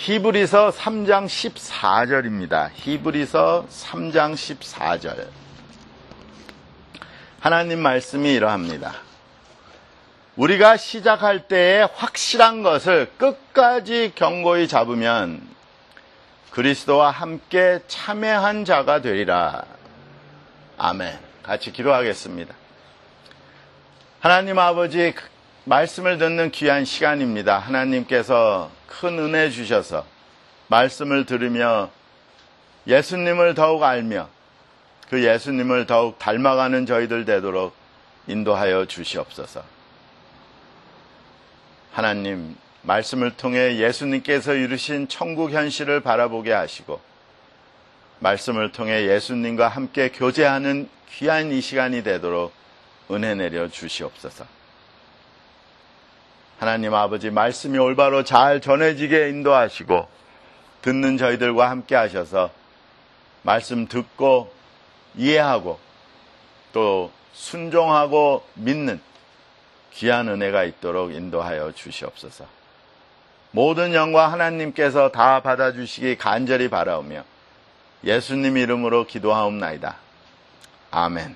히브리서 3장 14절입니다. 히브리서 3장 14절. 하나님 말씀이 이러합니다. 우리가 시작할 때에 확실한 것을 끝까지 견고히 잡으면 그리스도와 함께 참여한 자가 되리라. 아멘. 같이 기도하겠습니다. 하나님 아버지, 말씀을 듣는 귀한 시간입니다. 하나님께서 큰 은혜 주셔서 말씀을 들으며 예수님을 더욱 알며 그 예수님을 더욱 닮아가는 저희들 되도록 인도하여 주시옵소서. 하나님, 말씀을 통해 예수님께서 이루신 천국 현실을 바라보게 하시고 말씀을 통해 예수님과 함께 교제하는 귀한 이 시간이 되도록 은혜 내려 주시옵소서. 하나님 아버지, 말씀이 올바로 잘 전해지게 인도하시고 듣는 저희들과 함께 하셔서 말씀 듣고 이해하고 또 순종하고 믿는 귀한 은혜가 있도록 인도하여 주시옵소서. 모든 영광 하나님께서 다 받아주시기 간절히 바라오며 예수님 이름으로 기도하옵나이다. 아멘.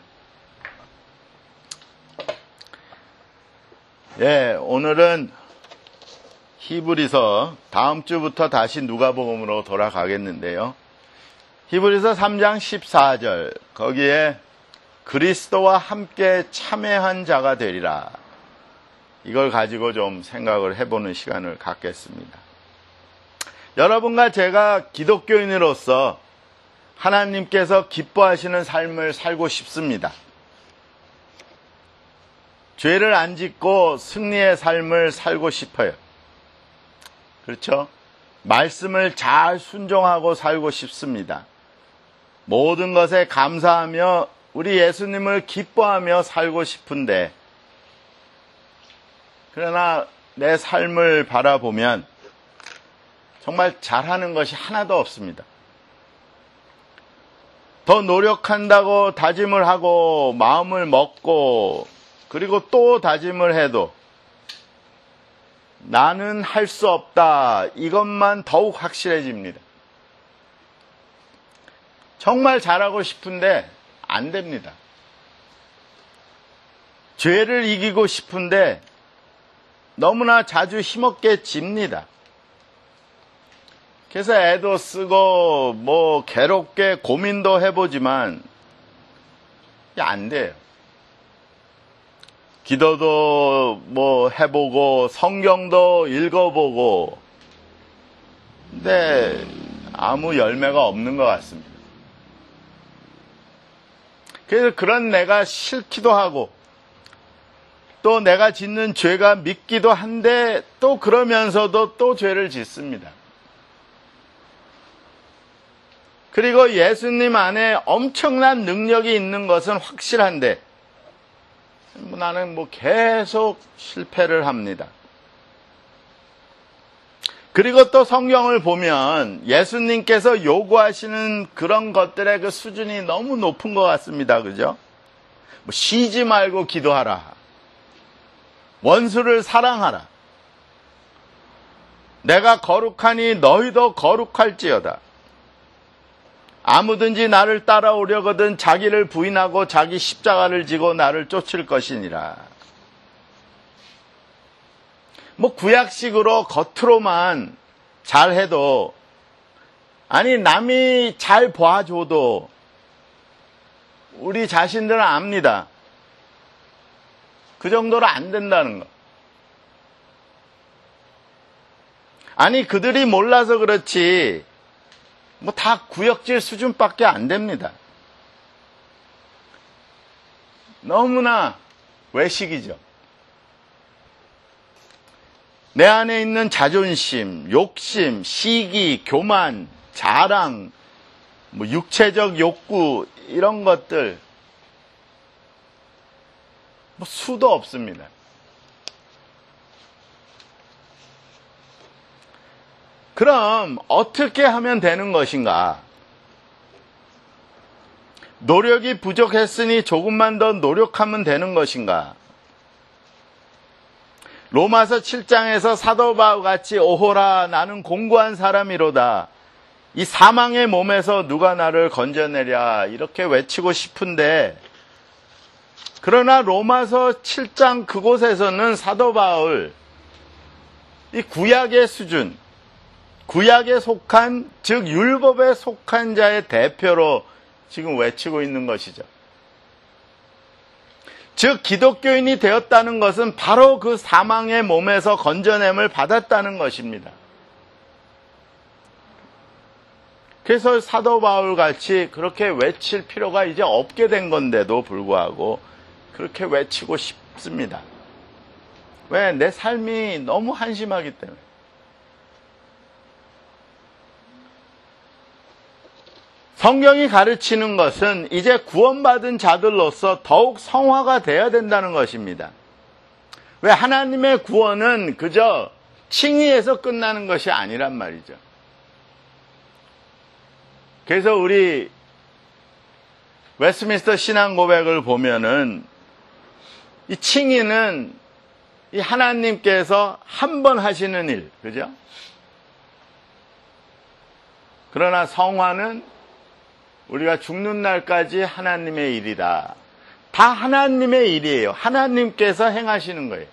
오늘은 히브리서, 다음 주부터 다시 누가복음으로 돌아가겠는데요. 히브리서 3장 14절, 거기에 그리스도와 함께 참여한 자가 되리라. 이걸 가지고 좀 생각을 해보는 시간을 갖겠습니다. 여러분과 제가 기독교인으로서 하나님께서 기뻐하시는 삶을 살고 싶습니다. 죄를 안 짓고 승리의 삶을 살고 싶어요. 그렇죠? 말씀을 잘 순종하고 살고 싶습니다. 모든 것에 감사하며 우리 예수님을 기뻐하며 살고 싶은데, 그러나 내 삶을 바라보면 정말 잘하는 것이 하나도 없습니다. 더 노력한다고 다짐을 하고 마음을 먹고 그리고 또 다짐을 해도 나는 할 수 없다, 이것만 더욱 확실해집니다. 정말 잘하고 싶은데 안 됩니다. 죄를 이기고 싶은데 너무나 자주 힘없게 집니다. 그래서 애도 쓰고 괴롭게 고민도 해보지만 안 돼요. 기도도 해보고 성경도 읽어보고, 근데 아무 열매가 없는 것 같습니다. 그래서 그런 내가 싫기도 하고 또 내가 짓는 죄가 믿기도 한데 또 그러면서도 또 죄를 짓습니다. 그리고 예수님 안에 엄청난 능력이 있는 것은 확실한데 나는 계속 실패를 합니다. 그리고 또 성경을 보면 예수님께서 요구하시는 그런 것들의 그 수준이 너무 높은 것 같습니다. 그죠? 쉬지 말고 기도하라. 원수를 사랑하라. 내가 거룩하니 너희도 거룩할지어다. 아무든지 나를 따라오려거든 자기를 부인하고 자기 십자가를 지고 나를 쫓을 것이니라. 구약식으로 겉으로만 잘해도, 아니 남이 잘 봐줘도 우리 자신들은 압니다. 그 정도로 안 된다는 거. 아니 그들이 몰라서 그렇지 다 구역질 수준밖에 안 됩니다. 너무나 외식이죠. 내 안에 있는 자존심, 욕심, 시기, 교만, 자랑, 육체적 욕구, 이런 것들 수도 없습니다. 그럼 어떻게 하면 되는 것인가? 노력이 부족했으니 조금만 더 노력하면 되는 것인가? 로마서 7장에서 사도 바울 같이 오호라 나는 공고한 사람이로다. 이 사망의 몸에서 누가 나를 건져내랴 이렇게 외치고 싶은데, 그러나 로마서 7장 그곳에서는 사도 바울 이 구약의 수준, 구약에 속한, 즉 율법에 속한 자의 대표로 지금 외치고 있는 것이죠. 즉 기독교인이 되었다는 것은 바로 그 사망의 몸에서 건져냄을 받았다는 것입니다. 그래서 사도 바울 같이 그렇게 외칠 필요가 이제 없게 된 건데도 불구하고 그렇게 외치고 싶습니다. 왜? 내 삶이 너무 한심하기 때문에. 성경이 가르치는 것은 이제 구원받은 자들로서 더욱 성화가 되어야 된다는 것입니다. 왜? 하나님의 구원은 그저 칭의에서 끝나는 것이 아니란 말이죠. 그래서 우리 웨스트민스터 신앙 고백을 보면은 이 칭의는 이 하나님께서 한 번 하시는 일, 그죠? 그러나 성화는 우리가 죽는 날까지 하나님의 일이다. 다 하나님의 일이에요. 하나님께서 행하시는 거예요.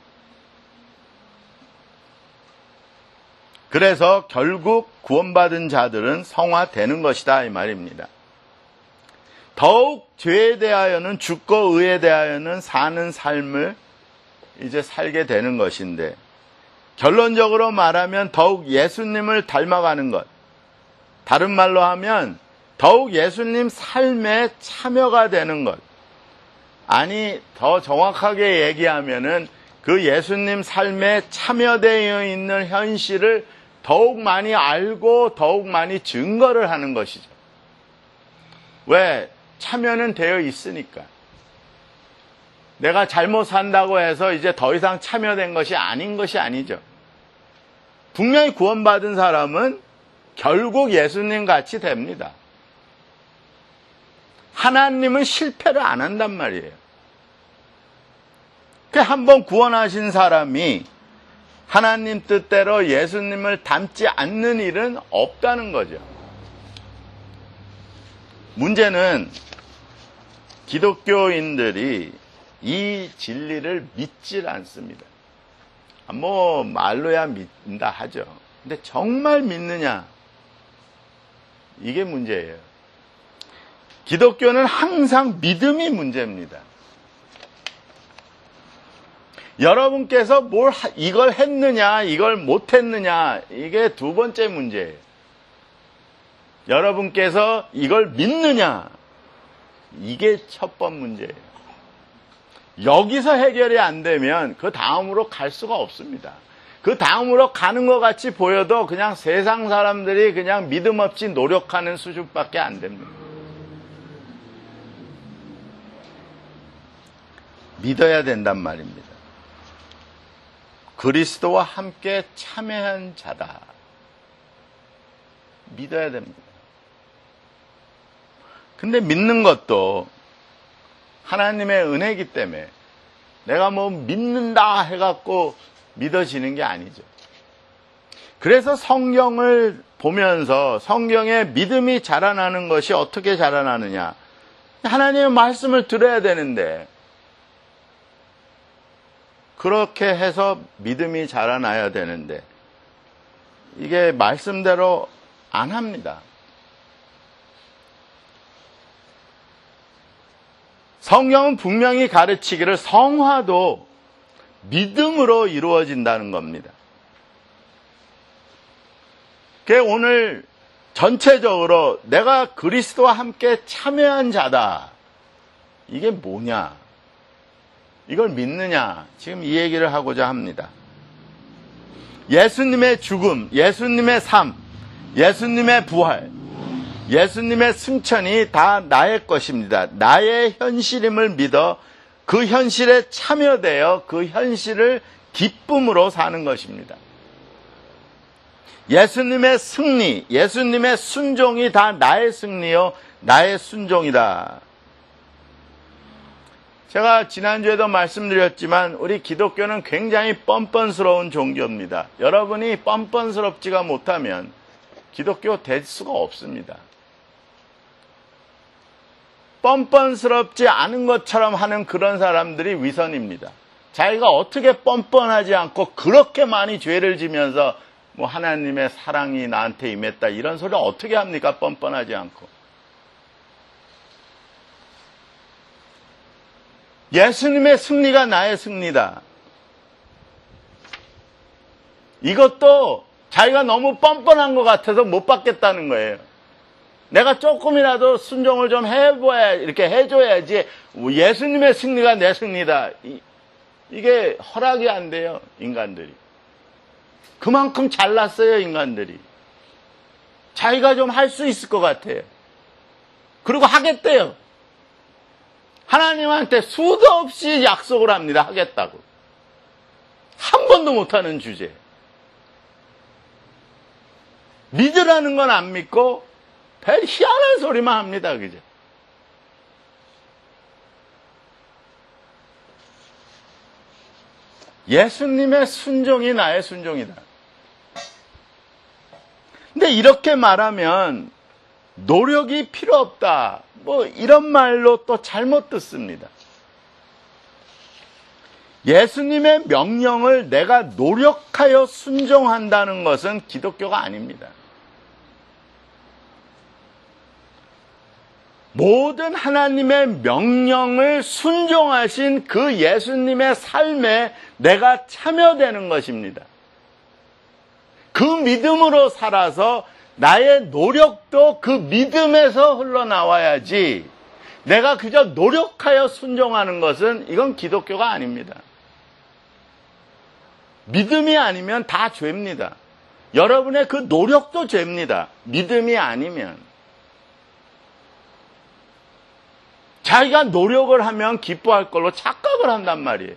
그래서 결국 구원받은 자들은 성화되는 것이다 이 말입니다. 더욱 죄에 대하여는, 죽고 의에 대하여는 사는 삶을 이제 살게 되는 것인데, 결론적으로 말하면 더욱 예수님을 닮아가는 것, 다른 말로 하면 더욱 예수님 삶에 참여가 되는 것, 아니 더 정확하게 얘기하면은 그 예수님 삶에 참여되어 있는 현실을 더욱 많이 알고 더욱 많이 증거를 하는 것이죠. 왜? 참여는 되어 있으니까. 내가 잘못 산다고 해서 이제 더 이상 참여된 것이 아닌 것이 아니죠. 분명히 구원받은 사람은 결국 예수님 같이 됩니다. 하나님은 실패를 안 한단 말이에요. 한번 구원하신 사람이 하나님 뜻대로 예수님을 닮지 않는 일은 없다는 거죠. 문제는 기독교인들이 이 진리를 믿질 않습니다. 뭐 말로야 믿는다 하죠. 근데 정말 믿느냐? 이게 문제예요. 기독교는 항상 믿음이 문제입니다. 여러분께서 이걸 했느냐, 이걸 못했느냐, 이게 두 번째 문제예요. 여러분께서 이걸 믿느냐, 이게 첫 번 문제예요. 여기서 해결이 안 되면 그 다음으로 갈 수가 없습니다. 그 다음으로 가는 것 같이 보여도 그냥 세상 사람들이 그냥 믿음 없이 노력하는 수준밖에 안 됩니다. 믿어야 된단 말입니다. 그리스도와 함께 참여한 자다. 믿어야 됩니다. 근데 믿는 것도 하나님의 은혜이기 때문에 내가 뭐 믿는다 해갖고 믿어지는 게 아니죠. 그래서 성경을 보면서 성경에 믿음이 자라나는 것이 어떻게 자라나느냐. 하나님의 말씀을 들어야 되는데 그렇게 해서 믿음이 자라나야 되는데 이게 말씀대로 안 합니다. 성경은 분명히 가르치기를 성화도 믿음으로 이루어진다는 겁니다. 그래서 오늘 전체적으로 내가 그리스도와 함께 참여한 자다. 이게 뭐냐? 이걸 믿느냐? 지금 이 얘기를 하고자 합니다. 예수님의 죽음, 예수님의 삶, 예수님의 부활, 예수님의 승천이 다 나의 것입니다. 나의 현실임을 믿어 그 현실에 참여되어 그 현실을 기쁨으로 사는 것입니다. 예수님의 승리, 예수님의 순종이 다 나의 승리요, 나의 순종이다. 제가 지난주에도 말씀드렸지만 우리 기독교는 굉장히 뻔뻔스러운 종교입니다. 여러분이 뻔뻔스럽지가 못하면 기독교 될 수가 없습니다. 뻔뻔스럽지 않은 것처럼 하는 그런 사람들이 위선입니다. 자기가 어떻게 뻔뻔하지 않고 그렇게 많이 죄를 지면서 뭐 하나님의 사랑이 나한테 임했다 이런 소리 어떻게 합니까? 뻔뻔하지 않고. 예수님의 승리가 나의 승리다. 이것도 자기가 너무 뻔뻔한 것 같아서 못 받겠다는 거예요. 내가 조금이라도 순종을 좀 이렇게 해줘야지 예수님의 승리가 내 승리다. 이게 허락이 안 돼요, 인간들이. 그만큼 잘났어요, 인간들이. 자기가 좀 할 수 있을 것 같아요. 그리고 하겠대요. 하나님한테 수도 없이 약속을 합니다. 하겠다고. 한 번도 못하는 주제. 믿으라는 건 안 믿고 별 희한한 소리만 합니다. 그죠? 예수님의 순종이 나의 순종이다. 근데 이렇게 말하면 노력이 필요 없다. 뭐 이런 말로 또 잘못 듣습니다. 예수님의 명령을 내가 노력하여 순종한다는 것은 기독교가 아닙니다. 모든 하나님의 명령을 순종하신 그 예수님의 삶에 내가 참여되는 것입니다. 그 믿음으로 살아서 나의 노력도 그 믿음에서 흘러나와야지 내가 그저 노력하여 순종하는 것은 이건 기독교가 아닙니다. 믿음이 아니면 다 죄입니다. 여러분의 그 노력도 죄입니다. 믿음이 아니면. 자기가 노력을 하면 기뻐할 걸로 착각을 한단 말이에요.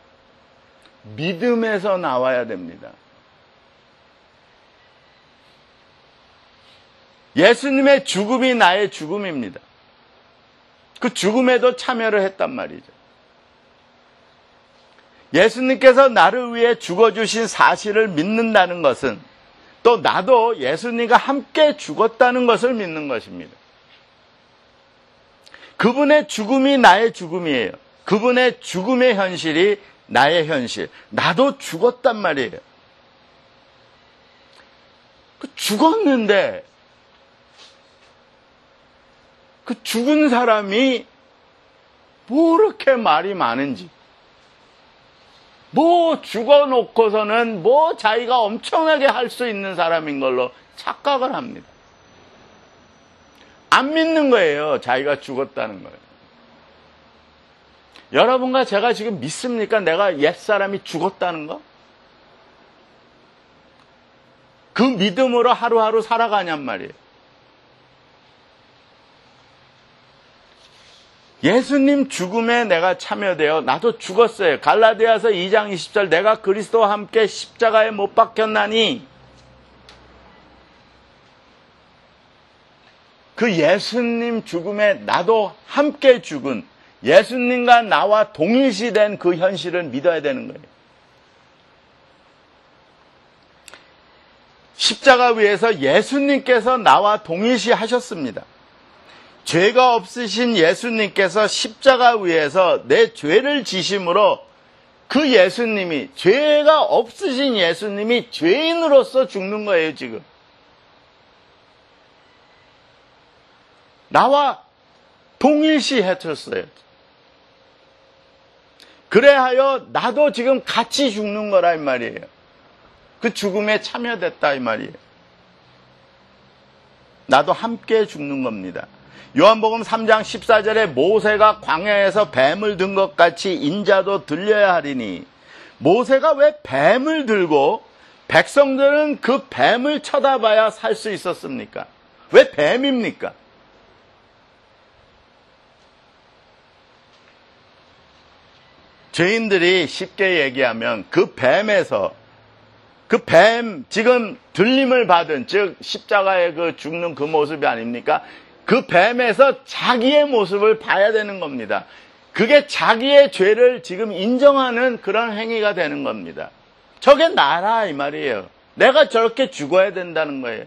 믿음에서 나와야 됩니다. 예수님의 죽음이 나의 죽음입니다. 그 죽음에도 참여를 했단 말이죠. 예수님께서 나를 위해 죽어주신 사실을 믿는다는 것은 또 나도 예수님과 함께 죽었다는 것을 믿는 것입니다. 그분의 죽음이 나의 죽음이에요. 그분의 죽음의 현실이 나의 현실. 나도 죽었단 말이에요. 죽었는데 그 죽은 사람이 뭐 그렇게 말이 많은지, 뭐 죽어놓고서는 뭐 자기가 엄청나게 할 수 있는 사람인 걸로 착각을 합니다. 안 믿는 거예요. 자기가 죽었다는 거예요. 여러분과 제가 지금 믿습니까? 내가 옛사람이 죽었다는 거? 그 믿음으로 하루하루 살아가냔 말이에요. 예수님 죽음에 내가 참여되어 나도 죽었어요. 갈라디아서 2장 20절 내가 그리스도와 함께 십자가에 못 박혔나니 그 예수님 죽음에 나도 함께 죽은 예수님과 나와 동일시된 그 현실을 믿어야 되는 거예요. 십자가 위에서 예수님께서 나와 동일시 하셨습니다. 죄가 없으신 예수님께서 십자가 위에서 내 죄를 지심으로 그 예수님이, 죄가 없으신 예수님이 죄인으로서 죽는 거예요, 지금. 나와 동일시 해줬어요. 그래하여 나도 지금 같이 죽는 거라 이 말이에요. 그 죽음에 참여됐다 이 말이에요. 나도 함께 죽는 겁니다. 요한복음 3장 14절에 모세가 광야에서 뱀을 든 것 같이 인자도 들려야 하리니, 모세가 왜 뱀을 들고 백성들은 그 뱀을 쳐다봐야 살 수 있었습니까? 왜 뱀입니까? 죄인들이 쉽게 얘기하면 그 뱀에서, 그 뱀 지금 들림을 받은, 즉 십자가에 그 죽는 그 모습이 아닙니까? 그 뱀에서 자기의 모습을 봐야 되는 겁니다. 그게 자기의 죄를 지금 인정하는 그런 행위가 되는 겁니다. 저게 나라 이 말이에요. 내가 저렇게 죽어야 된다는 거예요.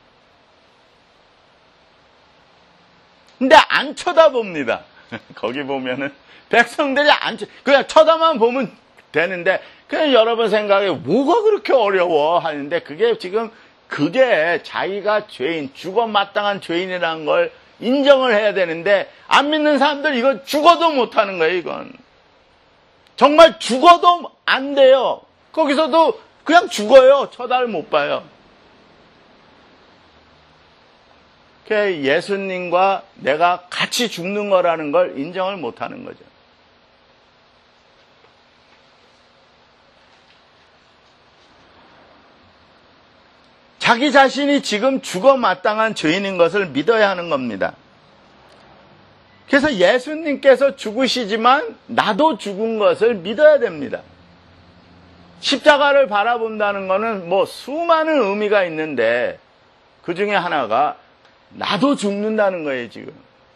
근데 안 쳐다봅니다. 거기 보면은 백성들이 그냥 쳐다만 보면 되는데 그냥 여러분 생각에 뭐가 그렇게 어려워 하는데 그게 자기가 죄인, 죽어 마땅한 죄인이라는 걸 인정을 해야 되는데 안 믿는 사람들 이거 죽어도 못하는 거예요. 이건 정말 죽어도 안 돼요. 거기서도 그냥 죽어요. 쳐다를 못 봐요. 예수님과 내가 같이 죽는 거라는 걸 인정을 못하는 거죠. 자기 자신이 지금 죽어 마땅한 죄인인 것을 믿어야 하는 겁니다. 그래서 예수님께서 죽으시지만 나도 죽은 것을 믿어야 됩니다. 십자가를 바라본다는 것은 수많은 의미가 있는데 그 중에 하나가 나도 죽는다는 거예요, 지금.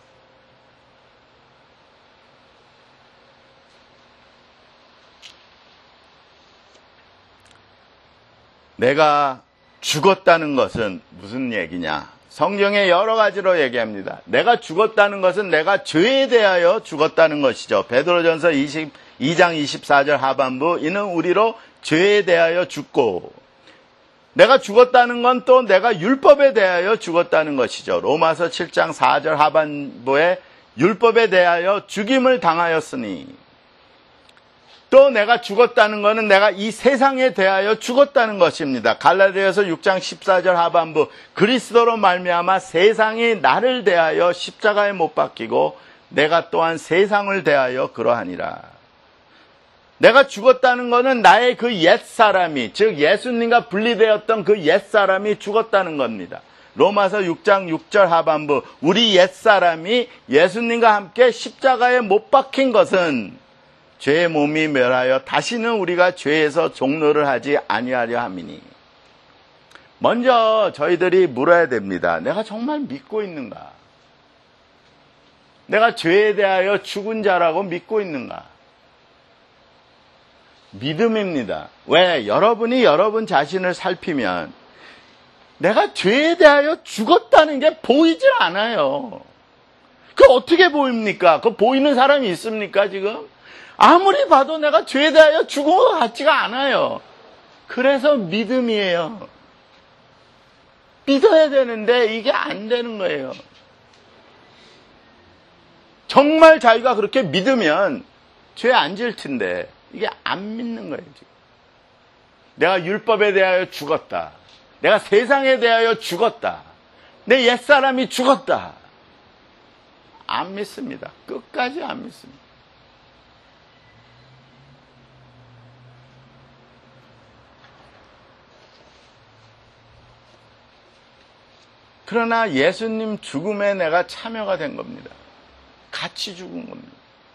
내가 죽었다는 것은 무슨 얘기냐? 성경에 여러 가지로 얘기합니다. 내가 죽었다는 것은 내가 죄에 대하여 죽었다는 것이죠. 베드로전서 22장 24절 하반부, 이는 우리로 죄에 대하여 죽고, 내가 죽었다는 건 또 내가 율법에 대하여 죽었다는 것이죠. 로마서 7장 4절 하반부에 율법에 대하여 죽임을 당하였으니, 또 내가 죽었다는 것은 내가 이 세상에 대하여 죽었다는 것입니다. 갈라디아서 6장 14절 하반부, 그리스도로 말미암아 세상이 나를 대하여 십자가에 못 박히고 내가 또한 세상을 대하여 그러하니라. 내가 죽었다는 것은 나의 그 옛사람이, 즉 예수님과 분리되었던 그 옛사람이 죽었다는 겁니다. 로마서 6장 6절 하반부, 우리 옛사람이 예수님과 함께 십자가에 못 박힌 것은 죄의 몸이 멸하여 다시는 우리가 죄에서 종노를 하지 아니하려 함이니. 먼저 저희들이 물어야 됩니다. 내가 정말 믿고 있는가? 내가 죄에 대하여 죽은 자라고 믿고 있는가? 믿음입니다. 왜? 여러분이 여러분 자신을 살피면 내가 죄에 대하여 죽었다는 게 보이질 않아요. 그 어떻게 보입니까? 그 보이는 사람이 있습니까, 지금? 아무리 봐도 내가 죄에 대하여 죽은 것 같지가 않아요. 그래서 믿음이에요. 믿어야 되는데 이게 안 되는 거예요. 정말 자기가 그렇게 믿으면 죄 안 질 텐데 이게 안 믿는 거예요, 지금. 내가 율법에 대하여 죽었다. 내가 세상에 대하여 죽었다. 내 옛사람이 죽었다. 안 믿습니다. 끝까지 안 믿습니다. 그러나 예수님 죽음에 내가 참여가 된 겁니다. 같이 죽은 겁니다.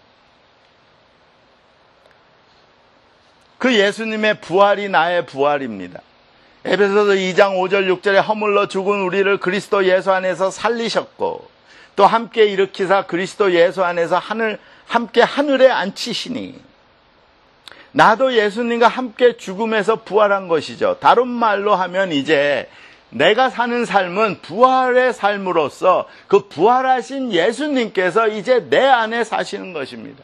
그 예수님의 부활이 나의 부활입니다. 에베소서 2장 5절 6절에 허물러 죽은 우리를 그리스도 예수 안에서 살리셨고 또 함께 일으키사 그리스도 예수 안에서 함께 하늘에 앉히시니, 나도 예수님과 함께 죽음에서 부활한 것이죠. 다른 말로 하면 이제 내가 사는 삶은 부활의 삶으로서 그 부활하신 예수님께서 이제 내 안에 사시는 것입니다.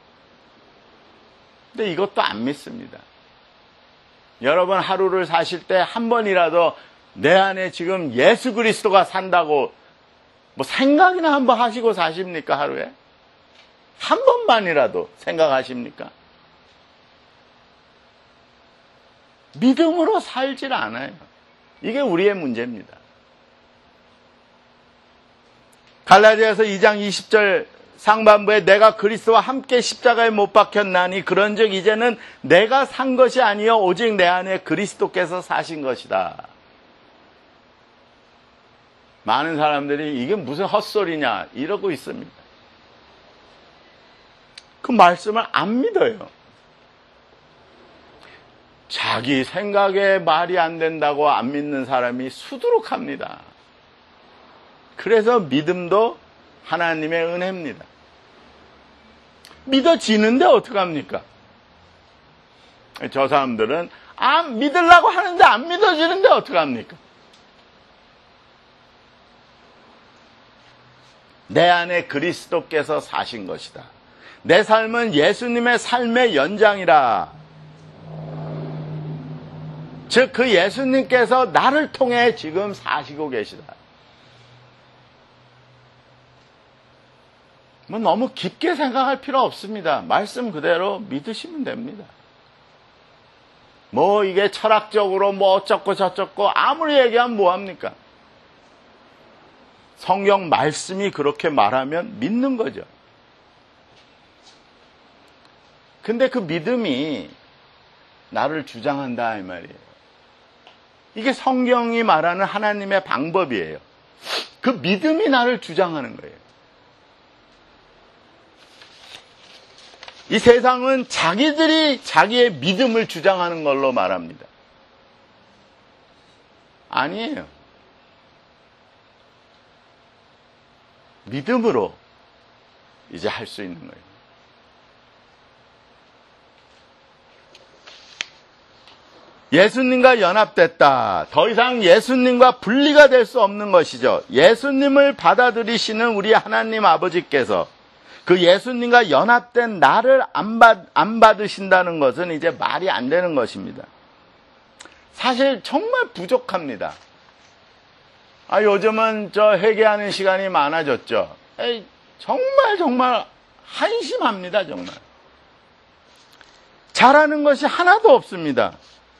근데 이것도 안 믿습니다. 여러분 하루를 사실 때 한 번이라도 내 안에 지금 예수 그리스도가 산다고 생각이나 한번 하시고 사십니까? 하루에? 한 번만이라도 생각하십니까? 믿음으로 살질 않아요. 이게 우리의 문제입니다. 갈라디아서 2장 20절 상반부에 내가 그리스도와 함께 십자가에 못 박혔나니 그런즉 이제는 내가 산 것이 아니요 오직 내 안에 그리스도께서 사신 것이다. 많은 사람들이 이게 무슨 헛소리냐 이러고 있습니다. 그 말씀을 안 믿어요. 자기 생각에 말이 안 된다고 안 믿는 사람이 수두룩합니다. 그래서 믿음도 하나님의 은혜입니다. 믿어지는데 어떡합니까? 저 사람들은 믿으려고 하는데 안 믿어지는데 어떡합니까? 내 안에 그리스도께서 사신 것이다. 내 삶은 예수님의 삶의 연장이라. 즉, 그 예수님께서 나를 통해 지금 사시고 계시다. 뭐 너무 깊게 생각할 필요 없습니다. 말씀 그대로 믿으시면 됩니다. 뭐 이게 철학적으로 뭐 어쩌고 저쩌고 아무리 얘기하면 뭐합니까? 성경 말씀이 그렇게 말하면 믿는 거죠. 근데 그 믿음이 나를 주장한다 이 말이에요. 이게 성경이 말하는 하나님의 방법이에요. 그 믿음이 나를 주장하는 거예요. 이 세상은 자기들이 자기의 믿음을 주장하는 걸로 말합니다. 아니에요. 믿음으로 이제 할 수 있는 거예요. 예수님과 연합됐다. 더 이상 예수님과 분리가 될 수 없는 것이죠. 예수님을 받아들이시는 우리 하나님 아버지께서 그 예수님과 연합된 나를 안 받으신다는 것은 이제 말이 안 되는 것입니다. 사실 정말 부족합니다. 요즘은 회개하는 시간이 많아졌죠. 정말 한심합니다, 정말. 잘하는 것이 하나도 없습니다.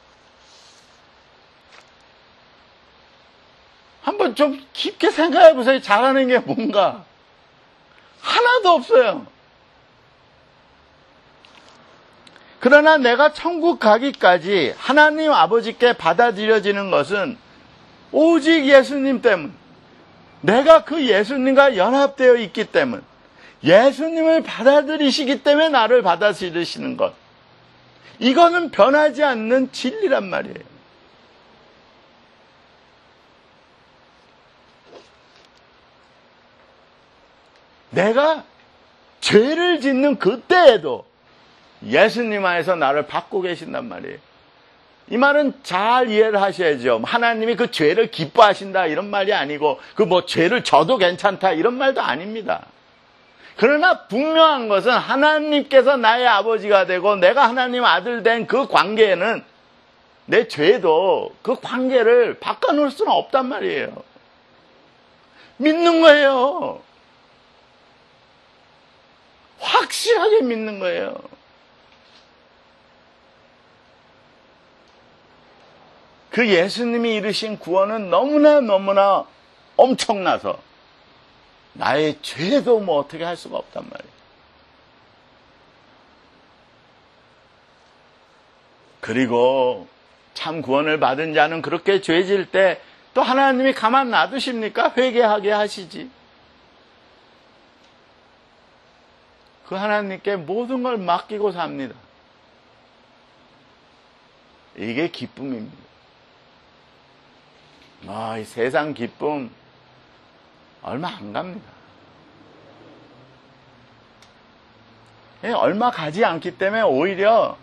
한번 좀 깊게 생각해 보세요. 잘하는 게 뭔가. 하나도 없어요. 그러나 내가 천국 가기까지 하나님 아버지께 받아들여지는 것은 오직 예수님 때문. 내가 그 예수님과 연합되어 있기 때문. 예수님을 받아들이시기 때문에 나를 받아들이시는 것. 이거는 변하지 않는 진리란 말이에요. 내가 죄를 짓는 그때에도 예수님 안에서 나를 받고 계신단 말이에요. 이 말은 잘 이해를 하셔야죠. 하나님이 그 죄를 기뻐하신다 이런 말이 아니고 그 죄를 져도 괜찮다 이런 말도 아닙니다. 그러나 분명한 것은 하나님께서 나의 아버지가 되고 내가 하나님 아들 된 그 관계에는 내 죄도 그 관계를 바꿔놓을 수는 없단 말이에요. 믿는 거예요. 확실하게 믿는 거예요. 그 예수님이 이루신 구원은 너무나 엄청나서 나의 죄도 어떻게 할 수가 없단 말이에요. 그리고 참 구원을 받은 자는 그렇게 죄질 때 또 하나님이 가만 놔두십니까? 회개하게 하시지. 그 하나님께 모든 걸 맡기고 삽니다. 이게 기쁨입니다. 이 세상 기쁨 얼마 안 갑니다. 얼마 가지 않기 때문에 오히려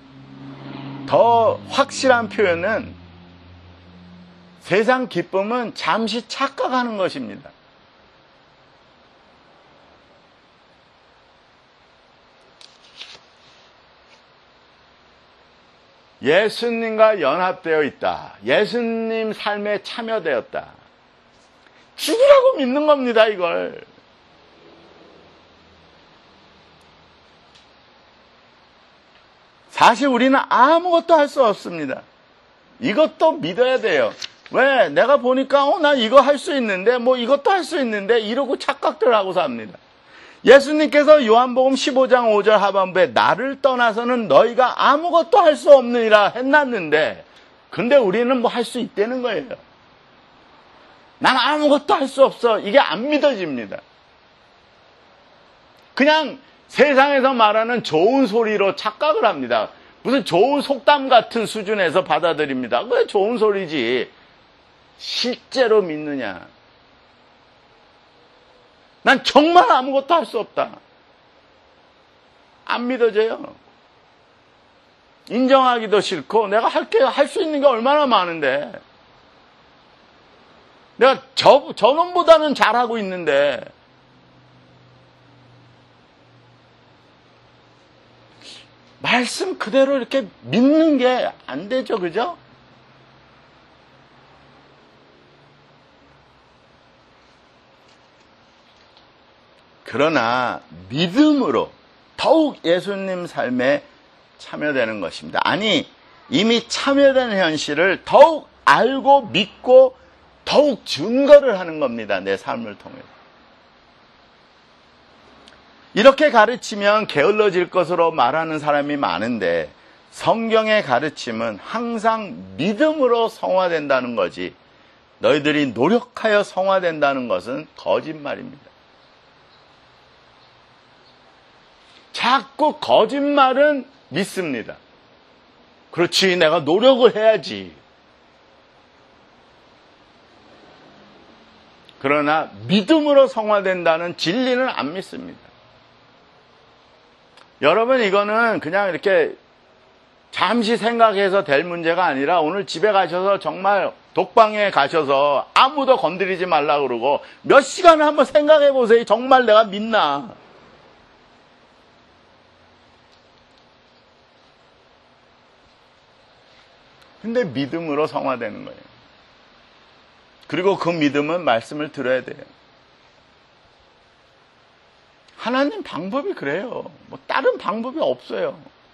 더 확실한 표현은 세상 기쁨은 잠시 착각하는 것입니다. 예수님과 연합되어 있다. 예수님 삶에 참여되었다. 죽으라고 믿는 겁니다, 이걸. 사실 우리는 아무것도 할 수 없습니다. 이것도 믿어야 돼요. 왜? 내가 보니까 난 이거 할 수 있는데 이것도 할 수 있는데 이러고 착각들 하고 삽니다. 예수님께서 요한복음 15장 5절 하반부에 나를 떠나서는 너희가 아무것도 할 수 없느니라 해놨는데 근데 우리는 할 수 있다는 거예요. 난 아무것도 할 수 없어. 이게 안 믿어집니다. 그냥 세상에서 말하는 좋은 소리로 착각을 합니다. 무슨 좋은 속담 같은 수준에서 받아들입니다. 그게 좋은 소리지. 실제로 믿느냐? 난 정말 아무것도 할 수 없다. 안 믿어져요. 인정하기도 싫고 내가 할 수 있는 게 얼마나 많은데 내가 저놈보다는 잘하고 있는데 말씀 그대로 이렇게 믿는 게 안 되죠. 그죠? 그러나 믿음으로 더욱 예수님 삶에 참여되는 것입니다. 아니, 이미 참여된 현실을 더욱 알고 믿고 더욱 증거를 하는 겁니다. 내 삶을 통해서. 이렇게 가르치면 게을러질 것으로 말하는 사람이 많은데 성경의 가르침은 항상 믿음으로 성화된다는 거지 너희들이 노력하여 성화된다는 것은 거짓말입니다. 자꾸 거짓말은 믿습니다. 그렇지, 내가 노력을 해야지. 그러나 믿음으로 성화된다는 진리는 안 믿습니다. 여러분, 이거는 그냥 이렇게 잠시 생각해서 될 문제가 아니라 오늘 집에 가셔서 정말 독방에 가셔서 아무도 건드리지 말라 그러고 몇 시간을 한번 생각해 보세요. 정말 내가 믿나? 근데 믿음으로 성화되는 거예요. 그리고 그 믿음은 말씀을 들어야 돼요. 하나님 방법이 그래요. 뭐 다른 방법이 없어요.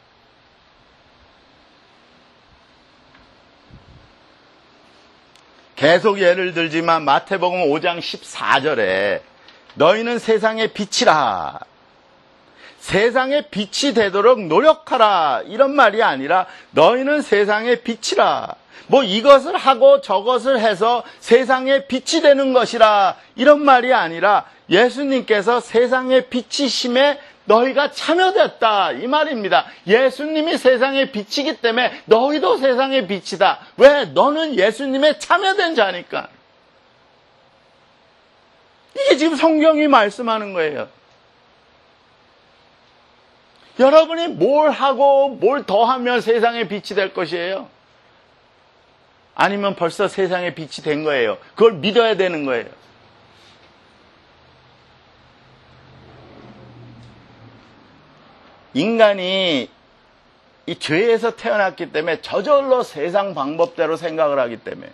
계속 예를 들지만 마태복음 5장 14절에 너희는 세상의 빛이라. 세상의 빛이 되도록 노력하라. 이런 말이 아니라 너희는 세상의 빛이라. 뭐 이것을 하고 저것을 해서 세상의 빛이 되는 것이라. 이런 말이 아니라 예수님께서 세상의 빛이심에 너희가 참여됐다. 이 말입니다. 예수님이 세상의 빛이기 때문에 너희도 세상의 빛이다. 왜? 너는 예수님의 참여된 자니까. 이게 지금 성경이 말씀하는 거예요. 여러분이 뭘 하고 뭘 더 하면 세상의 빛이 될 것이에요? 아니면 벌써 세상의 빛이 된 거예요? 그걸 믿어야 되는 거예요. 인간이 이 죄에서 태어났기 때문에 저절로 세상 방법대로 생각을 하기 때문에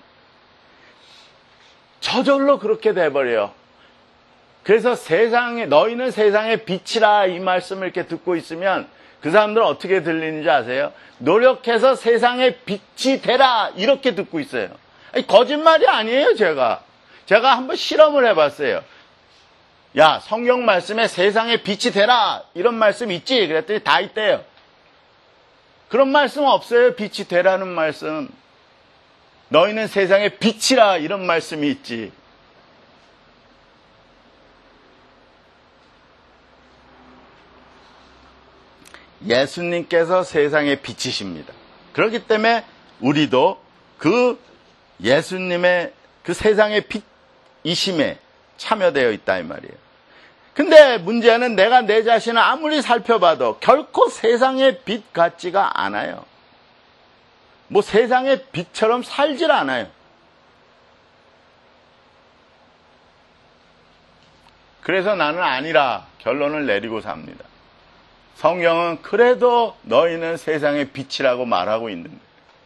저절로 그렇게 돼버려요. 그래서 너희는 세상의 빛이라 이 말씀을 이렇게 듣고 있으면 그 사람들은 어떻게 들리는지 아세요? 노력해서 세상의 빛이 되라 이렇게 듣고 있어요. 아니, 거짓말이 아니에요. 제가 한번 실험을 해봤어요. 야, 성경 말씀에 세상의 빛이 되라 이런 말씀 있지? 그랬더니 다 있대요. 그런 말씀 없어요. 빛이 되라는 말씀. 너희는 세상의 빛이라 이런 말씀이 있지. 예수님께서 세상의 빛이십니다. 그렇기 때문에 우리도 그 예수님의 그 세상의 빛이심에 참여되어 있다 이 말이에요. 근데 문제는 내가 내 자신을 아무리 살펴봐도 결코 세상의 빛 같지가 않아요. 뭐 세상의 빛처럼 살질 않아요. 그래서 나는 아니라 결론을 내리고 삽니다. 성경은 그래도 너희는 세상의 빛이라고 말하고 있는 거예요.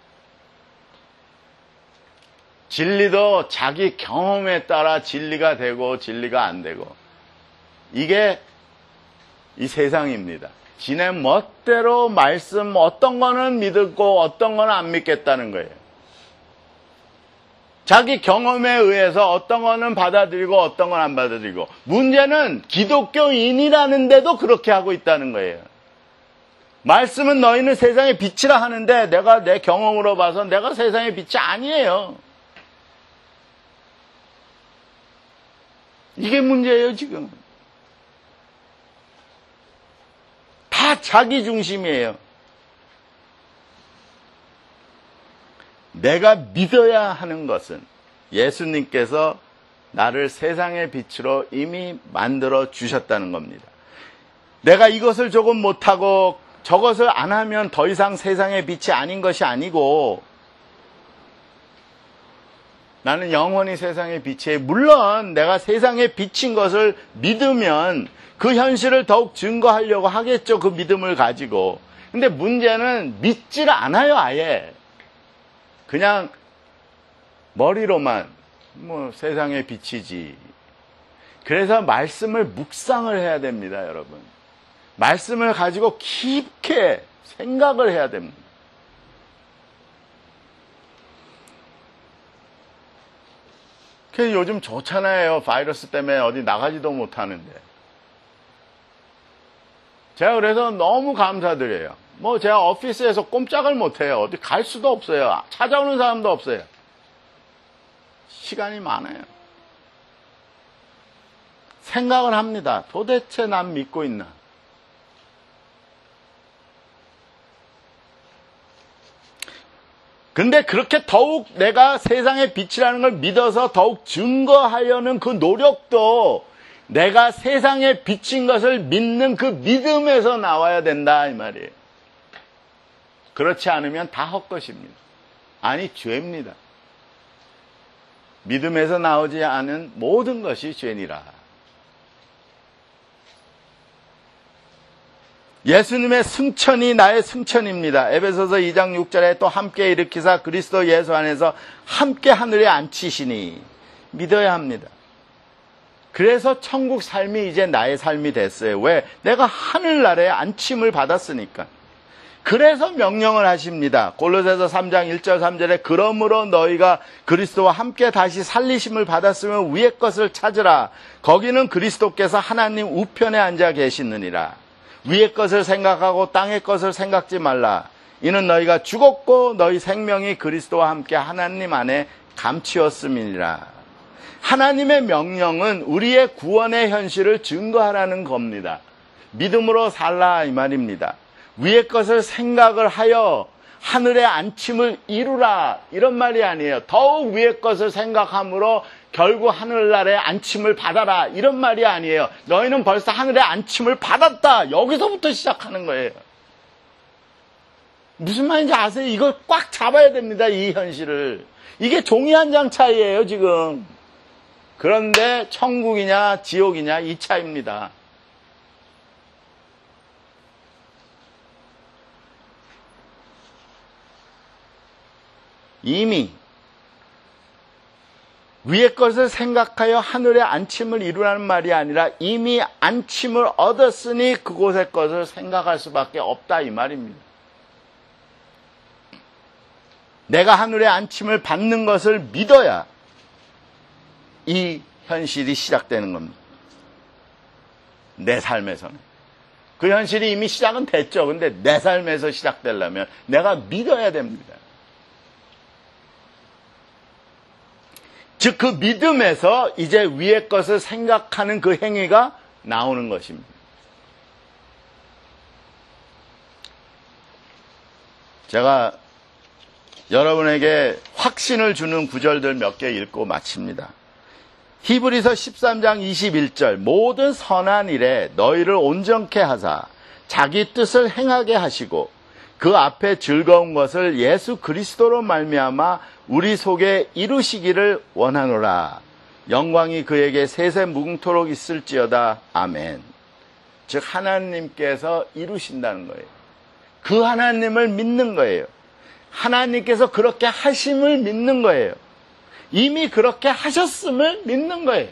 진리도 자기 경험에 따라 진리가 되고 진리가 안 되고 이게 이 세상입니다. 지네 멋대로 말씀 어떤 거는 믿고 어떤 거는 안 믿겠다는 거예요. 자기 경험에 의해서 어떤 거는 받아들이고 어떤 건 안 받아들이고 문제는 기독교인이라는데도 그렇게 하고 있다는 거예요. 말씀은 너희는 세상의 빛이라 하는데 내가 내 경험으로 봐서 내가 세상의 빛이 아니에요. 이게 문제예요 지금. 다 자기 중심이에요. 내가 믿어야 하는 것은 예수님께서 나를 세상의 빛으로 이미 만들어 주셨다는 겁니다. 내가 이것을 조금 못하고 저것을 안 하면 더 이상 세상의 빛이 아닌 것이 아니고 나는 영원히 세상의 빛이에요. 물론 내가 세상의 빛인 것을 믿으면 그 현실을 더욱 증거하려고 하겠죠. 그 믿음을 가지고. 근데 문제는 믿질 않아요. 아예. 그냥 머리로만 세상의 빛이지. 그래서 말씀을 묵상을 해야 됩니다. 여러분. 말씀을 가지고 깊게 생각을 해야 됩니다. 요즘 좋잖아요. 바이러스 때문에 어디 나가지도 못하는데. 제가 그래서 너무 감사드려요. 제가 오피스에서 꼼짝을 못해요. 어디 갈 수도 없어요. 찾아오는 사람도 없어요. 시간이 많아요. 생각을 합니다. 도대체 난 믿고 있나? 근데 그렇게 더욱 내가 세상의 빛이라는 걸 믿어서 더욱 증거하려는 그 노력도 내가 세상의 빛인 것을 믿는 그 믿음에서 나와야 된다 이 말이에요. 그렇지 않으면 다 헛것입니다. 아니 죄입니다. 믿음에서 나오지 않은 모든 것이 죄니라. 예수님의 승천이 나의 승천입니다. 에베소서 2장 6절에 또 함께 일으키사 그리스도 예수 안에서 함께 하늘에 앉히시니 믿어야 합니다. 그래서 천국 삶이 이제 나의 삶이 됐어요. 왜? 내가 하늘나라에 안침을 받았으니까. 그래서 명령을 하십니다. 골로새서 3장 1절 3절에 그러므로 너희가 그리스도와 함께 다시 살리심을 받았으면 위의 것을 찾으라. 거기는 그리스도께서 하나님 우편에 앉아 계시느니라. 위의 것을 생각하고 땅의 것을 생각지 말라. 이는 너희가 죽었고 너희 생명이 그리스도와 함께 하나님 안에 감추었음이니라. 하나님의 명령은 우리의 구원의 현실을 증거하라는 겁니다. 믿음으로 살라 이 말입니다. 위의 것을 생각을 하여 하늘의 안침을 이루라 이런 말이 아니에요. 더욱 위의 것을 생각함으로 결국 하늘나라의 안침을 받아라 이런 말이 아니에요. 너희는 벌써 하늘의 안침을 받았다. 여기서부터 시작하는 거예요. 무슨 말인지 아세요? 이걸 꽉 잡아야 됩니다. 이 현실을. 이게 종이 한 장 차이예요 지금. 그런데 천국이냐 지옥이냐 이 차이입니다. 이미 위의 것을 생각하여 하늘의 안침을 이루라는 말이 아니라 이미 안침을 얻었으니 그곳의 것을 생각할 수밖에 없다 이 말입니다. 내가 하늘의 안침을 받는 것을 믿어야 이 현실이 시작되는 겁니다. 내 삶에서는. 그 현실이 이미 시작은 됐죠. 근데 내 삶에서 시작되려면 내가 믿어야 됩니다. 즉 그 믿음에서 이제 위의 것을 생각하는 그 행위가 나오는 것입니다. 제가 여러분에게 확신을 주는 구절들 몇 개 읽고 마칩니다. 히브리서 13장 21절 모든 선한 일에 너희를 온전케 하사 자기 뜻을 행하게 하시고 그 앞에 즐거운 것을 예수 그리스도로 말미암아 우리 속에 이루시기를 원하노라. 영광이 그에게 세세 무궁토록 있을지어다. 아멘. 즉 하나님께서 이루신다는 거예요. 그 하나님을 믿는 거예요. 하나님께서 그렇게 하심을 믿는 거예요. 이미 그렇게 하셨음을 믿는 거예요.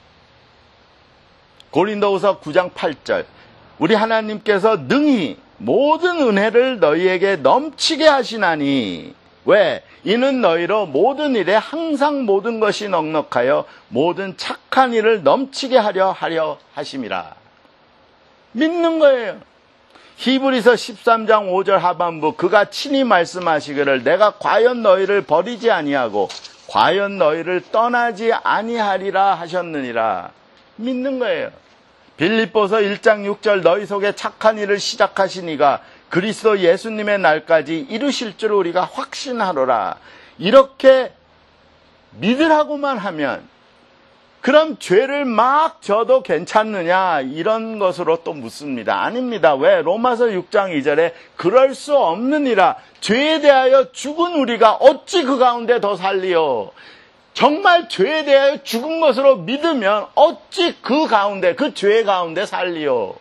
고린도후서 9장 8절 우리 하나님께서 능히 모든 은혜를 너희에게 넘치게 하시나니 왜? 이는 너희로 모든 일에 항상 모든 것이 넉넉하여 모든 착한 일을 넘치게 하려 하심이라. 믿는 거예요. 히브리서 13장 5절 하반부 그가 친히 말씀하시기를 내가 과연 너희를 버리지 아니하고 과연 너희를 떠나지 아니하리라 하셨느니라. 믿는 거예요. 빌립보서 1장 6절 너희 속에 착한 일을 시작하신 이가 그리스도 예수님의 날까지 이루실 줄 우리가 확신하노라. 이렇게 믿으라고만 하면 그럼 죄를 막 져도 괜찮느냐? 이런 것으로 또 묻습니다. 아닙니다. 왜? 로마서 6장 2절에 그럴 수 없느니라. 죄에 대하여 죽은 우리가 어찌 그 가운데 더 살리요? 정말 죄에 대하여 죽은 것으로 믿으면 어찌 그 가운데, 그 죄 가운데 살리요?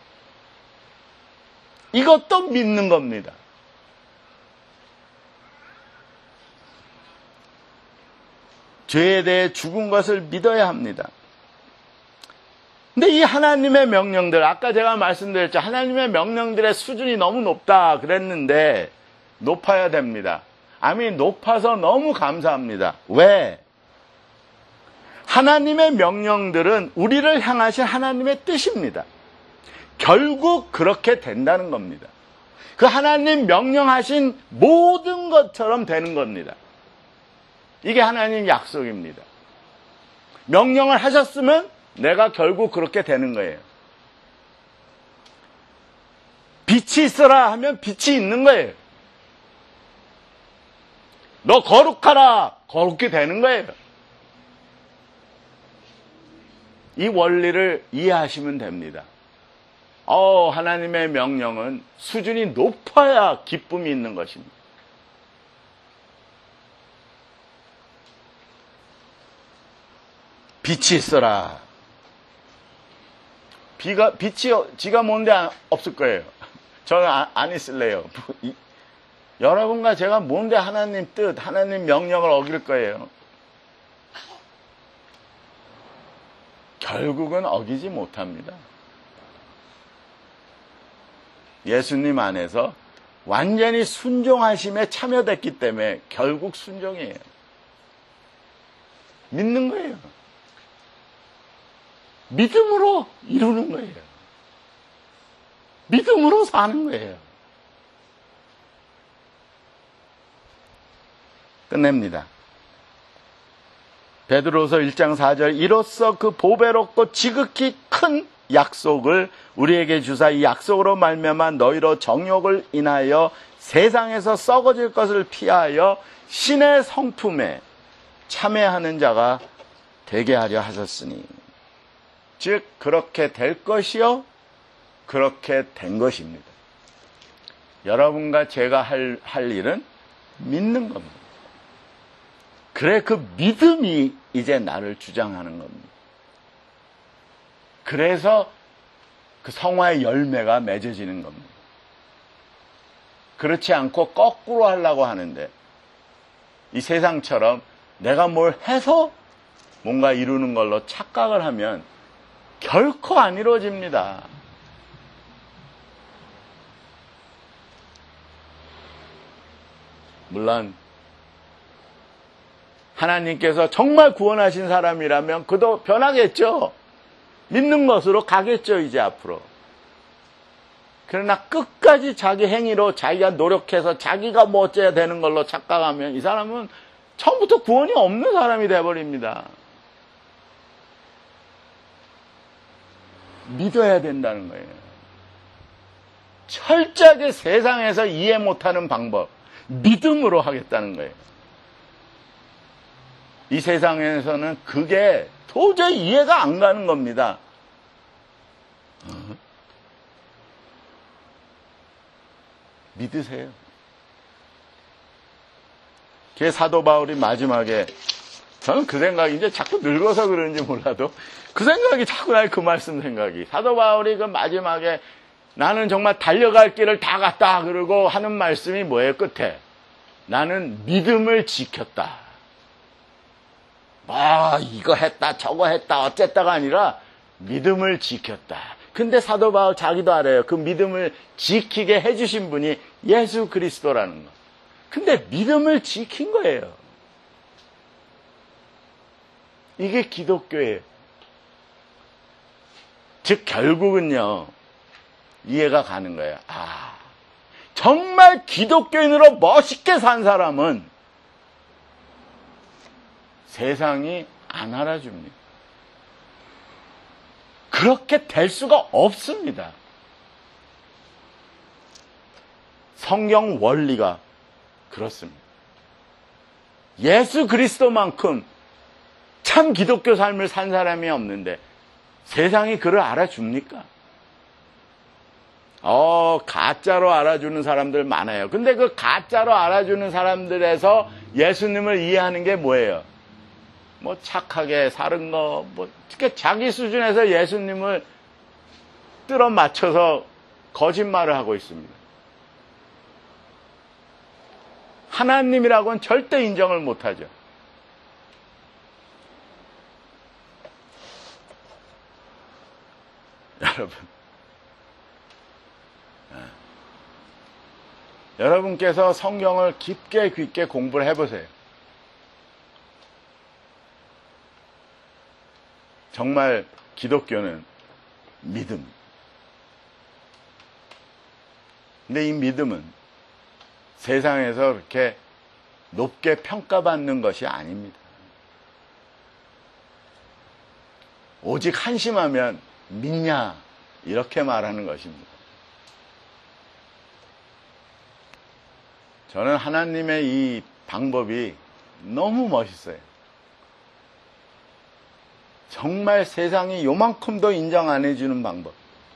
이것도 믿는 겁니다. 죄에 대해 죽은 것을 믿어야 합니다. 근데 이 하나님의 명령들, 아까 제가 말씀드렸죠. 하나님의 명령들의 수준이 너무 높다 그랬는데 높아야 됩니다. 아멘. 높아서 너무 감사합니다. 왜? 하나님의 명령들은 우리를 향하신 하나님의 뜻입니다. 결국 그렇게 된다는 겁니다. 그 하나님 명령하신 모든 것처럼 되는 겁니다. 이게 하나님 약속입니다. 명령을 하셨으면 내가 결국 그렇게 되는 거예요. 빛이 있어라 하면 빛이 있는 거예요. 너 거룩하라, 거룩히 되는 거예요. 이 원리를 이해하시면 됩니다. 하나님의 명령은 수준이 높아야 기쁨이 있는 것입니다. 빛이 있어라. 빛이 지가 뭔데 없을 거예요. 저는 안 있을래요. 여러분과 제가 뭔데 하나님 뜻, 하나님 명령을 어길 거예요. 결국은 어기지 못합니다. 예수님 안에서 완전히 순종하심에 참여됐기 때문에 결국 순종이에요. 믿는 거예요. 믿음으로 이루는 거예요. 믿음으로 사는 거예요. 끝냅니다. 베드로서 1장 4절 이로써 그 보배롭고 지극히 큰 약속을 우리에게 주사 이 약속으로 말미암아 너희로 정욕을 인하여 세상에서 썩어질 것을 피하여 신의 성품에 참여하는 자가 되게 하려 하셨으니 즉 그렇게 될 것이요 그렇게 된 것입니다. 여러분과 제가 할 일은 믿는 겁니다. 그래 그 믿음이 이제 나를 주장하는 겁니다. 그래서 그 성화의 열매가 맺어지는 겁니다. 그렇지 않고 거꾸로 하려고 하는데 이 세상처럼 내가 뭘 해서 뭔가 이루는 걸로 착각을 하면 결코 안 이루어집니다. 물론 하나님께서 정말 구원하신 사람이라면 그도 변하겠죠. 믿는 것으로 가겠죠, 이제 앞으로. 그러나 끝까지 자기 행위로 자기가 노력해서 자기가 뭐 어째야 되는 걸로 착각하면 이 사람은 처음부터 구원이 없는 사람이 돼버립니다. 믿어야 된다는 거예요. 철저하게 세상에서 이해 못하는 방법, 믿음으로 하겠다는 거예요. 이 세상에서는 그게 도저히 이해가 안 가는 겁니다. 믿으세요. 그게 사도 바울이 마지막에 저는 그 생각이 이제 자꾸 늙어서 그런지 몰라도 그 생각이 자꾸 나의 그 말씀 생각이 사도 바울이 그 마지막에 나는 정말 달려갈 길을 다 갔다 그러고 하는 말씀이 뭐예요? 끝에 나는 믿음을 지켰다. 이거 했다 저거 했다 어쨌다가 아니라 믿음을 지켰다. 근데 사도 바울 자기도 알아요. 그 믿음을 지키게 해주신 분이 예수 그리스도라는 거. 근데 믿음을 지킨 거예요. 이게 기독교예요. 즉 결국은요 이해가 가는 거예요. 정말 기독교인으로 멋있게 산 사람은 세상이 안 알아줍니다. 그렇게 될 수가 없습니다. 성경 원리가 그렇습니다. 예수 그리스도만큼 참 참 기독교 삶을 산 사람이 없는데 세상이 그를 알아줍니까? 가짜로 알아주는 사람들 많아요. 근데 그 가짜로 알아주는 사람들에서 예수님을 이해하는 게 뭐예요? 뭐 착하게 사는 거, 그러니까 자기 수준에서 예수님을 뜰어 맞춰서 거짓말을 하고 있습니다. 하나님이라고는 절대 인정을 못하죠. 여러분께서 성경을 깊게 공부를 해보세요. 정말 기독교는 믿음. 근데 이 믿음은 세상에서 그렇게 높게 평가받는 것이 아닙니다. 오직 한심하면 믿냐 이렇게 말하는 것입니다. 저는 하나님의 이 방법이 너무 멋있어요. 정말 세상이 요만큼도 인정 안 해주는 방법.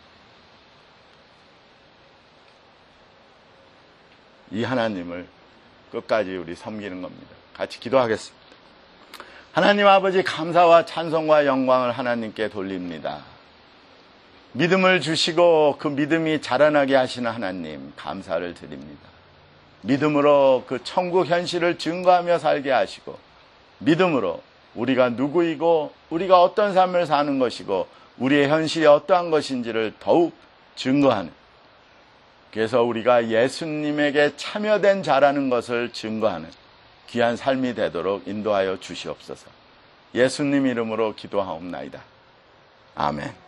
이 하나님을 끝까지 우리 섬기는 겁니다. 같이 기도하겠습니다. 하나님 아버지, 감사와 찬송과 영광을 하나님께 돌립니다. 믿음을 주시고 그 믿음이 자라나게 하시는 하나님, 감사를 드립니다. 믿음으로 그 천국 현실을 증거하며 살게 하시고, 믿음으로 우리가 누구이고 우리가 어떤 삶을 사는 것이고 우리의 현실이 어떠한 것인지를 더욱 증거하는, 그래서 우리가 예수님에게 참여된 자라는 것을 증거하는 귀한 삶이 되도록 인도하여 주시옵소서. 예수님 이름으로 기도하옵나이다. 아멘.